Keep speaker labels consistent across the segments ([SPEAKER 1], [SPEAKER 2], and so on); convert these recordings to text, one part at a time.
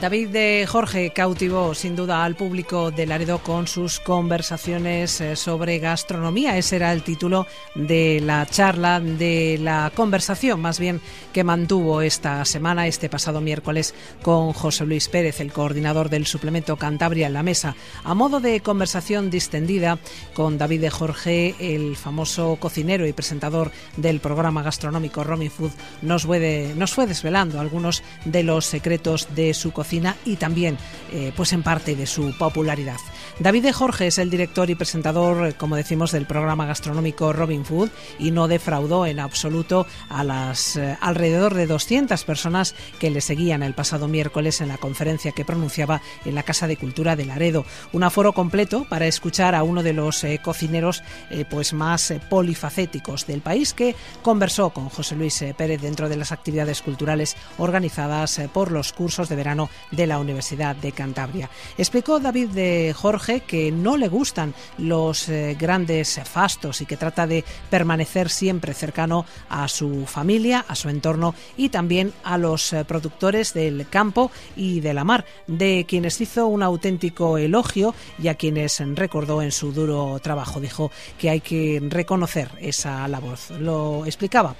[SPEAKER 1] David de Jorge cautivó sin duda al público de Laredo con sus conversaciones sobre gastronomía. Ese era el título de la charla, de la conversación más bien, que mantuvo esta semana, este pasado miércoles, con José Luis Pérez, el coordinador del suplemento Cantabria en la Mesa. A modo de conversación distendida con David de Jorge, el famoso cocinero y presentador del programa gastronómico Robin Food nos fue desvelando algunos de los secretos de su cocina y también, pues en parte, de su popularidad. David de Jorge es el director y presentador, como decimos, del programa gastronómico Robin Food y no defraudó en absoluto a las alrededor de 200 personas que le seguían el pasado miércoles en la conferencia que pronunciaba en la Casa de Cultura de Laredo. Un aforo completo para escuchar a uno de los cocineros pues más polifacéticos del país, que conversó con José Luis Pérez dentro de las actividades culturales organizadas por los cursos de verano de la Universidad de Cantabria. Explicó David de Jorge que no le gustan los grandes fastos y que trata de permanecer siempre cercano a su familia, a su entorno y también a los productores del campo y de la mar, de quienes hizo un auténtico elogio y a quienes recordó en su duro trabajo. Dijo que hay que reconocer esa labor. Lo explicaba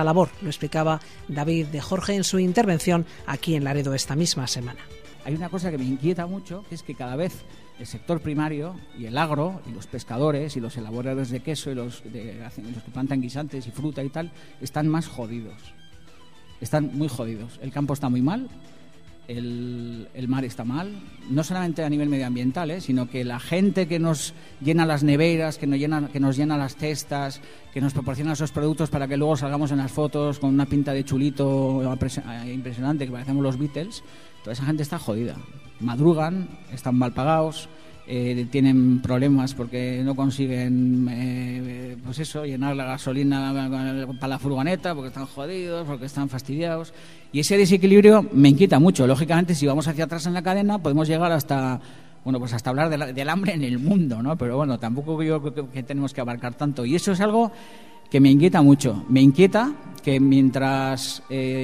[SPEAKER 1] David de Jorge en su intervención aquí en Laredo esta misma semana.
[SPEAKER 2] Hay una cosa que me inquieta mucho, que es que cada vez el sector primario y el agro y los pescadores y los elaboradores de queso y los que plantan guisantes y fruta y tal están más jodidos. Están muy jodidos. El campo está muy mal, el mar está mal, no solamente a nivel medioambiental, sino que la gente que nos llena las neveras, que nos llena las cestas, que nos proporciona esos productos para que luego salgamos en las fotos con una pinta de chulito impresionante, que parecemos los Beatles. Toda esa gente está jodida. Madrugan, están mal pagados, tienen problemas porque no consiguen llenar la gasolina para la furgoneta, porque están jodidos, porque están fastidiados. Y ese desequilibrio me inquieta mucho. Lógicamente, si vamos hacia atrás en la cadena, podemos llegar hasta hablar del hambre en el mundo, ¿no? Pero bueno, tampoco yo creo que tenemos que abarcar tanto. Y eso es algo que me inquieta mucho. Me inquieta que mientras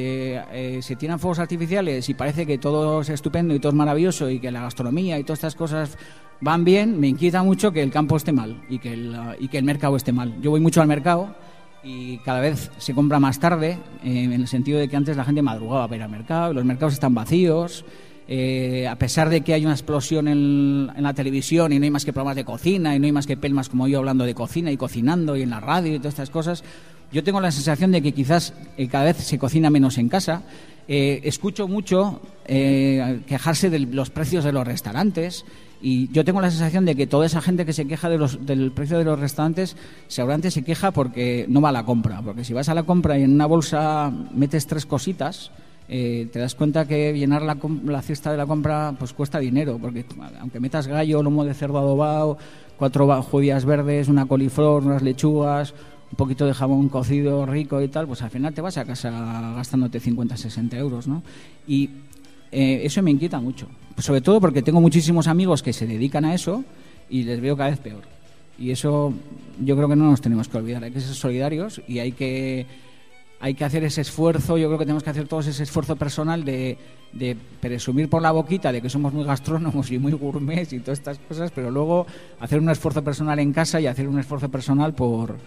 [SPEAKER 2] se tiran fuegos artificiales y parece que todo es estupendo y todo es maravilloso y que la gastronomía y todas estas cosas van bien, me inquieta mucho que el campo esté mal y que el mercado esté mal. Yo voy mucho al mercado y cada vez se compra más tarde, en el sentido de que antes la gente madrugaba para ir al mercado, y los mercados están vacíos. A pesar de que hay una explosión en la televisión y no hay más que programas de cocina y no hay más que pelmas como yo hablando de cocina y cocinando y en la radio y todas estas cosas, yo tengo la sensación de que quizás cada vez se cocina menos en casa. Escucho mucho quejarse de los precios de los restaurantes y yo tengo la sensación de que toda esa gente que se queja del precio de los restaurantes seguramente se queja porque no va a la compra, porque si vas a la compra y en una bolsa metes 3 cositas, te das cuenta que llenar la cesta de la compra pues cuesta dinero, porque aunque metas gallo, lomo de cerdo adobado, 4 judías verdes, una coliflor, unas lechugas, un poquito de jamón cocido rico y tal, pues al final te vas a casa gastándote 50-60 euros, ¿no? Y eso me inquieta mucho, pues sobre todo porque tengo muchísimos amigos que se dedican a eso y les veo cada vez peor. Y eso yo creo que no nos tenemos que olvidar, hay que ser solidarios y hay que hacer ese esfuerzo. Yo creo que tenemos que hacer todos ese esfuerzo personal de presumir por la boquita de que somos muy gastrónomos y muy gourmets y todas estas cosas, pero luego hacer un esfuerzo personal en casa y hacer un esfuerzo personal por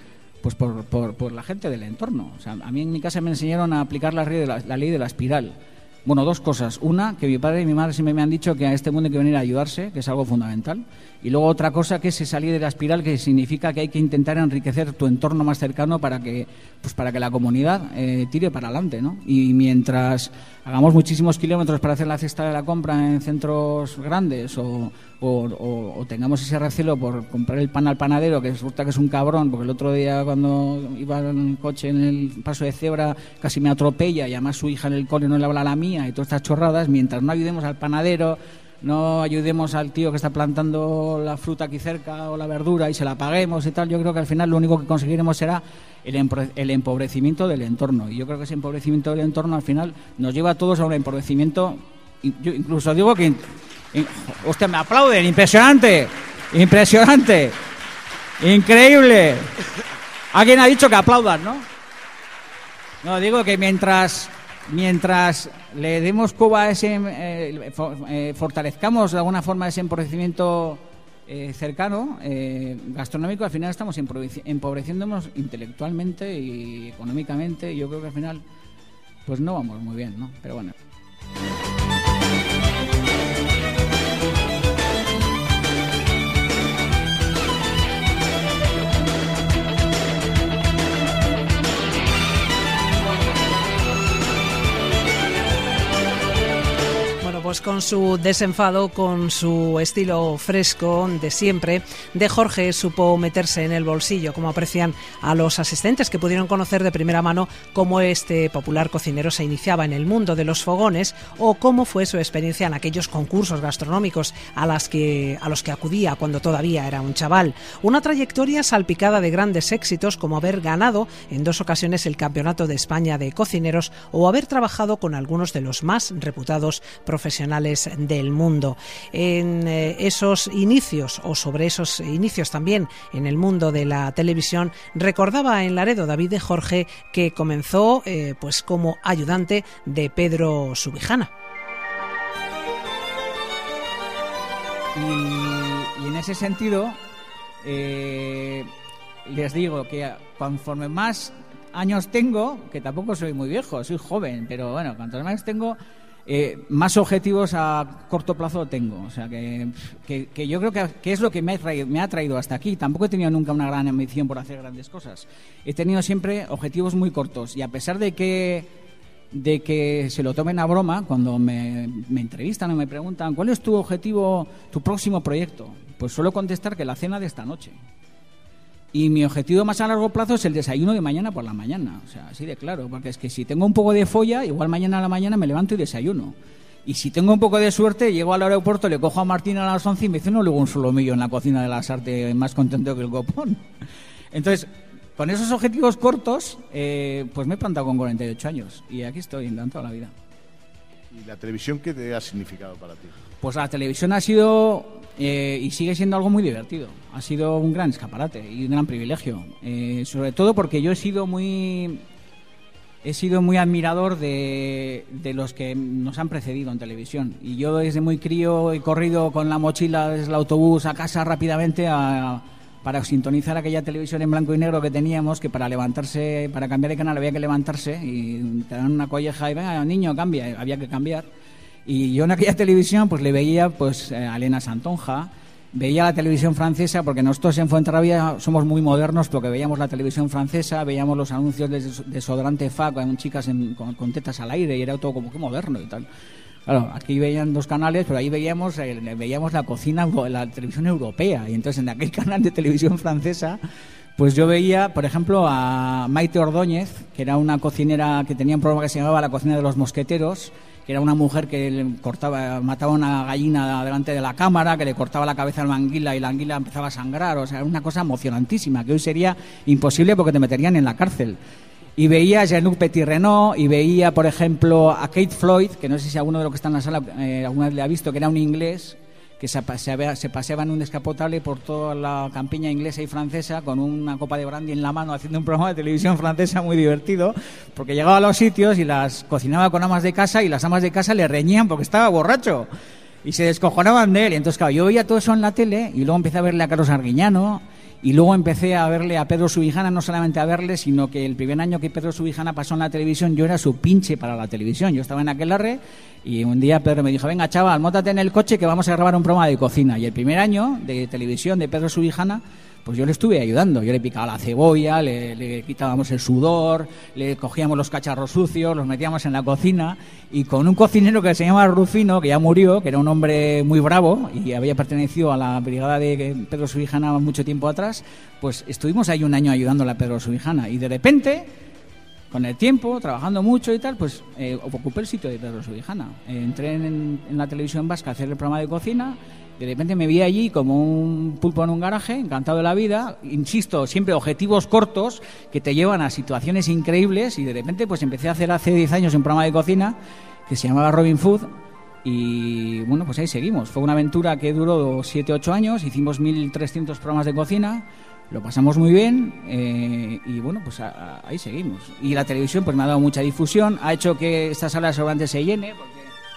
[SPEAKER 2] la gente del entorno. O sea, a mí en mi casa me enseñaron a aplicar la ley de la espiral. Bueno, 2 cosas. Una, que mi padre y mi madre siempre me han dicho que a este mundo hay que venir a ayudarse, que es algo fundamental. Y luego otra cosa, que es salir de la espiral, que significa que hay que intentar enriquecer tu entorno más cercano para que la comunidad tire para adelante, ¿no? Y mientras hagamos muchísimos kilómetros para hacer la cesta de la compra en centros grandes o tengamos ese recelo por comprar el pan al panadero, que resulta que es un cabrón, porque el otro día cuando iba en el coche en el paso de cebra casi me atropella y además su hija en el cole no le habla a la mía y todas estas chorradas, mientras no ayudemos al panadero, no ayudemos al tío que está plantando la fruta aquí cerca o la verdura y se la paguemos y tal, yo creo que al final lo único que conseguiremos será el empobrecimiento del entorno. Y yo creo que ese empobrecimiento del entorno al final nos lleva a todos a un empobrecimiento. Yo incluso digo que... Hostia, me aplauden, impresionante, increíble. Alguien ha dicho que aplaudan, ¿no? No, digo que mientras mientras le demos coba a ese, fortalezcamos de alguna forma ese empobrecimiento cercano, gastronómico, al final estamos empobreciéndonos intelectualmente y económicamente, y yo creo que al final pues no vamos muy bien, ¿no? Pero bueno.
[SPEAKER 1] Pues con su desenfado, con su estilo fresco de siempre, de Jorge supo meterse en el bolsillo, como aprecian a los asistentes que pudieron conocer de primera mano cómo este popular cocinero se iniciaba en el mundo de los fogones o cómo fue su experiencia en aquellos concursos gastronómicos a los que acudía cuando todavía era un chaval. Una trayectoria salpicada de grandes éxitos, como haber ganado en 2 ocasiones el Campeonato de España de Cocineros o haber trabajado con algunos de los más reputados profesionales del mundo. En esos inicios, o sobre esos inicios también en el mundo de la televisión, recordaba en Laredo David de Jorge que comenzó pues como ayudante de Pedro Subijana.
[SPEAKER 2] Y en ese sentido les digo que conforme más años tengo, que tampoco soy muy viejo, soy joven, pero bueno, cuantos más tengo, más objetivos a corto plazo tengo. O sea, que yo creo que es lo que me ha traído hasta aquí. Tampoco he tenido nunca una gran ambición por hacer grandes cosas. He tenido siempre objetivos muy cortos. Y a pesar de que se lo tomen a broma, cuando me entrevistan o me preguntan ¿cuál es tu objetivo, tu próximo proyecto? Pues suelo contestar que la cena de esta noche. Y mi objetivo más a largo plazo es el desayuno de mañana por la mañana. O sea, así de claro, porque es que si tengo un poco de folla, igual mañana a la mañana me levanto y desayuno. Y si tengo un poco de suerte, llego al aeropuerto, le cojo a Martín a las 11 y me ceno luego un solomillo en la cocina de las Artes, más contento que el copón. Entonces, con esos objetivos cortos, pues me he plantado con 48 años. Y aquí estoy, dando toda la vida.
[SPEAKER 3] ¿Y la televisión qué te ha significado para ti?
[SPEAKER 2] Pues la televisión ha sido y sigue siendo algo muy divertido. Ha sido un gran escaparate y un gran privilegio. Sobre todo porque yo he sido muy admirador de los que nos han precedido en televisión. Y yo desde muy crío he corrido con la mochila desde el autobús a casa rápidamente para sintonizar aquella televisión en blanco y negro que teníamos, que para levantarse, para cambiar de canal había que levantarse y te dan una colleja y venga, niño, cambia, había que cambiar. Y yo en aquella televisión pues le veía pues a Elena Santonja, veía la televisión francesa, porque nosotros en Fuenterrabía somos muy modernos, porque veíamos la televisión francesa, veíamos los anuncios de desodorante FA con chicas con tetas al aire y era todo como que moderno y tal. Claro, aquí veían 2 canales, pero ahí veíamos la cocina, la televisión europea, y entonces en aquel canal de televisión francesa pues yo veía, por ejemplo, a Maite Ordóñez, que era una cocinera que tenía un programa que se llamaba La cocina de los mosqueteros, que era una mujer que mataba una gallina delante de la cámara, que le cortaba la cabeza a una anguila y la anguila empezaba a sangrar. O sea, era una cosa emocionantísima, que hoy sería imposible porque te meterían en la cárcel. Y veía a Jean-Luc Petit-Renaud, y veía, por ejemplo, a Kate Floyd, que no sé si alguno de los que está en la sala alguna vez le ha visto, que era un inglés que se paseaba en un descapotable por toda la campiña inglesa y francesa con una copa de brandy en la mano, haciendo un programa de televisión francesa muy divertido, porque llegaba a los sitios y las cocinaba con amas de casa, y las amas de casa le reñían porque estaba borracho y se descojonaban de él. Y entonces, claro, yo veía todo eso en la tele y luego empecé a verle a Carlos Arguiñano. Y luego empecé a verle a Pedro Subijana, no solamente a verle, sino que el primer año que Pedro Subijana pasó en la televisión, yo era su pinche para la televisión. Yo estaba en Aquelarre y un día Pedro me dijo, venga chaval, móntate en el coche que vamos a grabar un programa de cocina. Y el primer año de televisión de Pedro Subijana, pues yo le estuve ayudando. Yo le picaba la cebolla, le quitábamos el sudor, le cogíamos los cacharros sucios, los metíamos en la cocina, y con un cocinero que se llama Rufino, que ya murió, que era un hombre muy bravo y había pertenecido a la brigada de Pedro Subijana mucho tiempo atrás, pues estuvimos ahí un año ayudándole a Pedro Subijana, y de repente, con el tiempo, trabajando mucho y tal, pues ocupé el sitio de Pedro Subijana. Entré en la televisión vasca a hacer el programa de cocina. De repente me vi allí como un pulpo en un garaje, encantado de la vida. Insisto, siempre objetivos cortos que te llevan a situaciones increíbles, y de repente pues empecé a hacer hace 10 años un programa de cocina que se llamaba Robin Food, y bueno, pues ahí seguimos. Fue una aventura que duró 7-8 años, hicimos 1.300 programas de cocina, lo pasamos muy bien y bueno, pues ahí seguimos. Y la televisión pues me ha dado mucha difusión, ha hecho que esta sala de restaurantes se llene, porque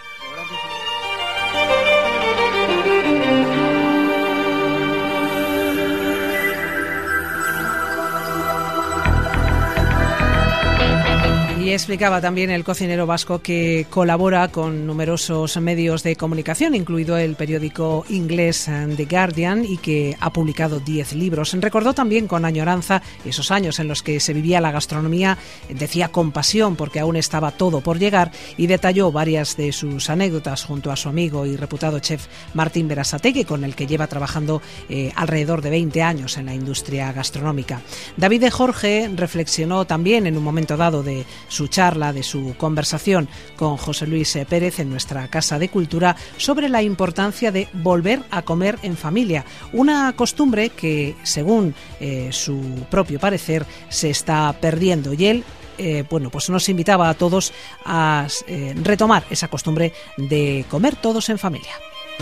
[SPEAKER 1] Y explicaba también el cocinero vasco que colabora con numerosos medios de comunicación, incluido el periódico inglés The Guardian, y que ha publicado 10 libros. Recordó también con añoranza esos años en los que se vivía la gastronomía, decía con pasión porque aún estaba todo por llegar, y detalló varias de sus anécdotas junto a su amigo y reputado chef Martín Berasategui, con el que lleva trabajando alrededor de 20 años en la industria gastronómica. David de Jorge reflexionó también en un momento dado de su charla, de su conversación con José Luis Pérez en nuestra Casa de Cultura, sobre la importancia de volver a comer en familia, una costumbre que, según su propio parecer, se está perdiendo, y él pues nos invitaba a todos a retomar esa costumbre de comer todos en familia.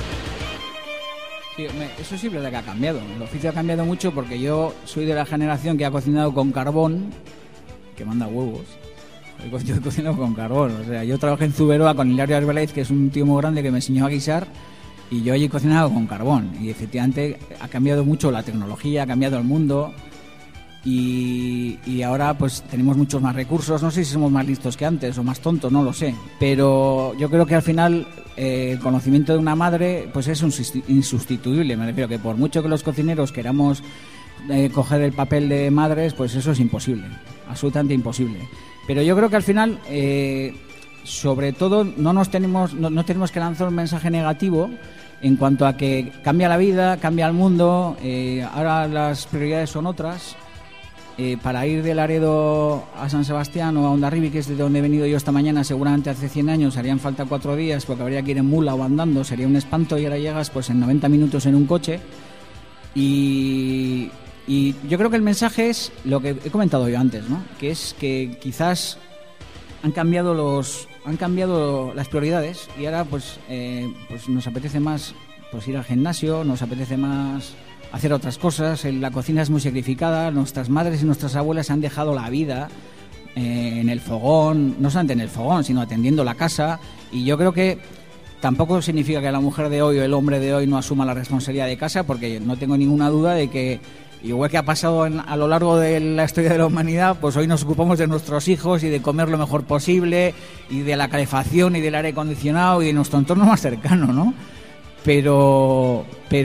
[SPEAKER 2] Sí, eso sí es verdad que ha cambiado. El oficio ha cambiado mucho, porque yo soy de la generación que ha cocinado con carbón, que manda huevos. Yo he cocinado con carbón. O sea, yo trabajé en Zuberoa con Hilario Arbeláez, que es un tío muy grande que me enseñó a guisar, y yo allí he cocinado con carbón. Y efectivamente ha cambiado mucho la tecnología, ha cambiado el mundo, y ahora pues tenemos muchos más recursos. No sé si somos más listos que antes o más tontos, no lo sé, pero yo creo que al final el conocimiento de una madre pues es insustituible. Me refiero que por mucho que los cocineros queramos coger el papel de madres, pues eso es imposible, absolutamente imposible. Pero yo creo que al final, sobre todo, no tenemos que lanzar un mensaje negativo en cuanto a que cambia la vida, cambia el mundo, ahora las prioridades son otras. Para ir de Laredo a San Sebastián o a Hondarribia, que es de donde he venido yo esta mañana, seguramente hace 100 años harían falta 4 días, porque habría que ir en mula o andando, sería un espanto, y ahora llegas pues en 90 minutos en un coche. Y yo creo que el mensaje es lo que he comentado yo antes, ¿no? Que es que quizás han cambiado las prioridades, y ahora pues nos apetece más pues ir al gimnasio, nos apetece más hacer otras cosas. La cocina es muy sacrificada. Nuestras madres y nuestras abuelas han dejado la vida en el fogón, no solamente en el fogón, sino atendiendo la casa, y yo creo que tampoco significa que la mujer de hoy o el hombre de hoy no asuma la responsabilidad de casa, porque no tengo ninguna duda de que, igual que ha pasado a lo largo de la historia de la humanidad, pues hoy nos ocupamos de nuestros hijos y de comer lo mejor posible, y de la calefacción y del aire acondicionado y de nuestro entorno más cercano, ¿no? Pero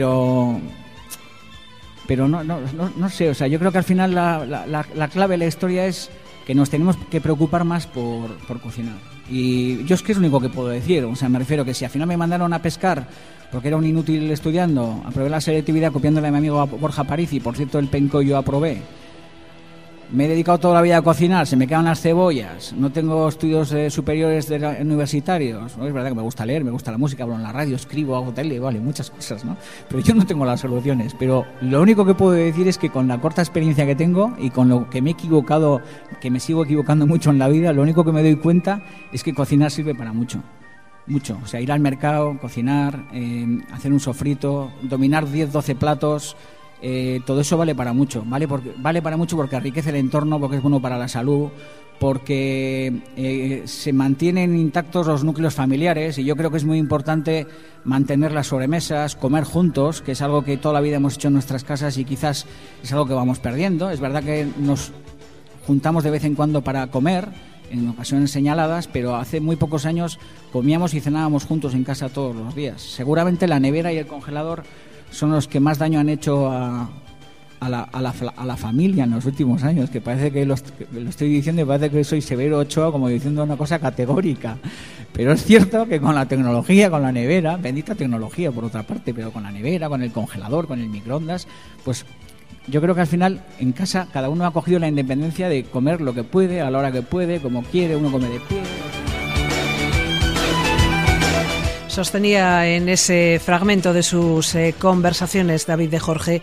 [SPEAKER 2] no sé, o sea, yo creo que al final la clave de la historia es que nos tenemos que preocupar más por cocinar. Y yo es que es lo único que puedo decir. O sea, me refiero que si al final me mandaron a pescar porque era un inútil estudiando, aprobé la selectividad copiándole a mi amigo Borja Parisi, por cierto el penco yo aprobé. Me he dedicado toda la vida a cocinar, se me quedan las cebollas, no tengo estudios superiores universitarios. ¿No? Es verdad que me gusta leer, me gusta la música, hablo en la radio, escribo, hago tele, vale, muchas cosas, ¿no? Pero yo no tengo las soluciones. Pero lo único que puedo decir es que con la corta experiencia que tengo y con lo que me he equivocado, que me sigo equivocando mucho en la vida, lo único que me doy cuenta es que cocinar sirve para mucho. Mucho. O sea, ir al mercado, cocinar, hacer un sofrito, dominar 10, 12 platos. Todo eso vale para mucho, vale para mucho porque enriquece el entorno, porque es bueno para la salud, porque se mantienen intactos los núcleos familiares, y yo creo que es muy importante mantener las sobremesas, comer juntos, que es algo que toda la vida hemos hecho en nuestras casas y quizás es algo que vamos perdiendo. Es verdad que nos juntamos de vez en cuando para comer, en ocasiones señaladas, pero hace muy pocos años comíamos y cenábamos juntos en casa todos los días. Seguramente la nevera y el congelador son los que más daño han hecho a la familia en los últimos años, que parece que lo estoy diciendo y parece que soy Severo Ochoa como diciendo una cosa categórica, pero es cierto que con la tecnología, con la nevera, bendita tecnología por otra parte, pero con la nevera, con el congelador, con el microondas, pues yo creo que al final en casa cada uno ha cogido la independencia de comer lo que puede, a la hora que puede, como quiere, uno come de pie.
[SPEAKER 1] Sostenía en ese fragmento de sus conversaciones David de Jorge,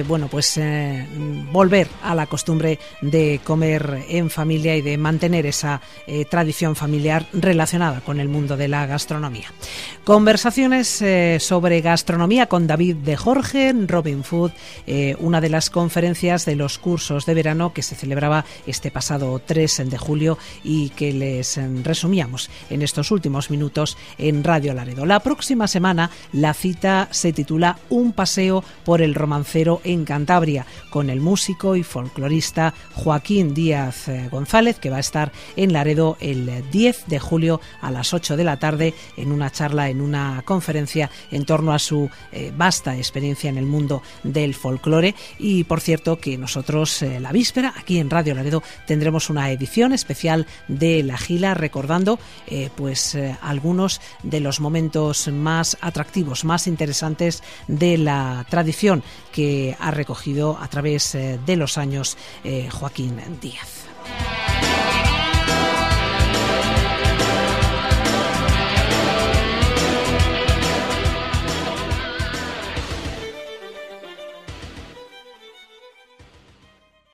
[SPEAKER 1] volver a la costumbre de comer en familia y de mantener esa tradición familiar relacionada con el mundo de la gastronomía. Conversaciones sobre gastronomía con David de Jorge, Robin Food, una de las conferencias de los cursos de verano que se celebraba este pasado 3 de julio y que les resumíamos en estos últimos minutos en Radio Laredo. La próxima semana la cita se titula Un paseo por el romancero en Cantabria, con el músico y folclorista Joaquín Díaz González, que va a estar en Laredo el 10 de julio a las 8 de la tarde en una charla, en una conferencia en torno a su vasta experiencia en el mundo del folclore. Y por cierto que nosotros la víspera aquí en Radio Laredo tendremos una edición especial de La Gila recordando algunos de los momentos más atractivos, más interesantes de la tradición que ha recogido a través de los años Joaquín Díaz.